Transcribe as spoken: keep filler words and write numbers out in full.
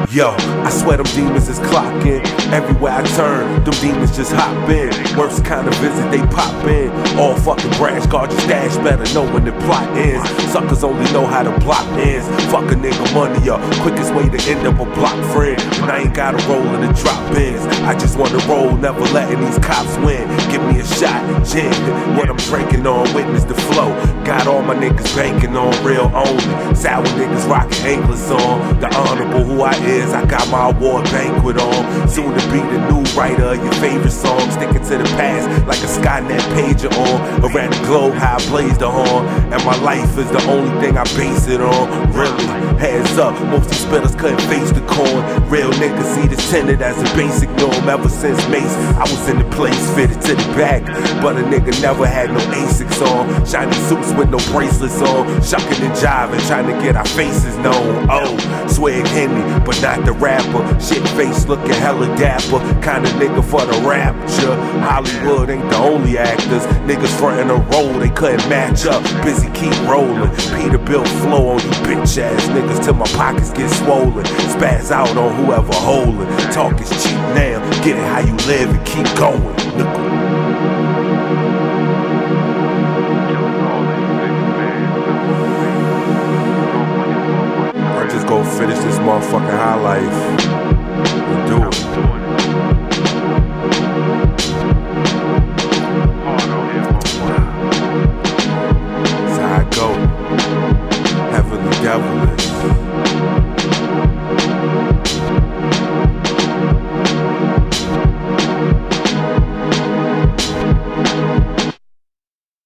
Yo, I swear them demons is clocking. Everywhere I turn, them demons just hop in. Worst kind of visit, they pop in. All fucking brash, guard your stash, better know when the plot ends. Suckers only know how to block ends. Fuck a nigga money up, quickest way to end up a block friend. And I ain't gotta roll in the drop ins. I just wanna roll, never letting these cops win. Give me a shot, gin, what I'm drinking on, witness the flow. Got all my niggas banking on real only. Sour niggas rocking anglers on. The honorable who I is, I got my award banquet on. Soon to be the new writer of your favorite song. Sticking to the past like a Skynet pager on. Around the globe how I blaze the horn. And my life is the only thing I base it on. Really, heads up, most these spitters couldn't face the corn. Real niggas see this tenant as a basic norm. Ever since Mace, I was in the place fitted to the back. But a nigga never had no Asics on. Shiny suits with no bracelets on. Shucking and jiving, trying to get our faces known. Oh, swag Henny, but not the rapper. Shit face looking hella dapper. Kinda nigga for the rapture. Hollywood ain't the only actors. Niggas frontin' a role they couldn't match up. Busy keep rolling. Peterbilt flow on you bitch ass niggas till my pockets get swollen. Spaz out on whoever holding. Talk is cheap now. Get it how you live and keep going. Look. Go finish this motherfucking high life and do it.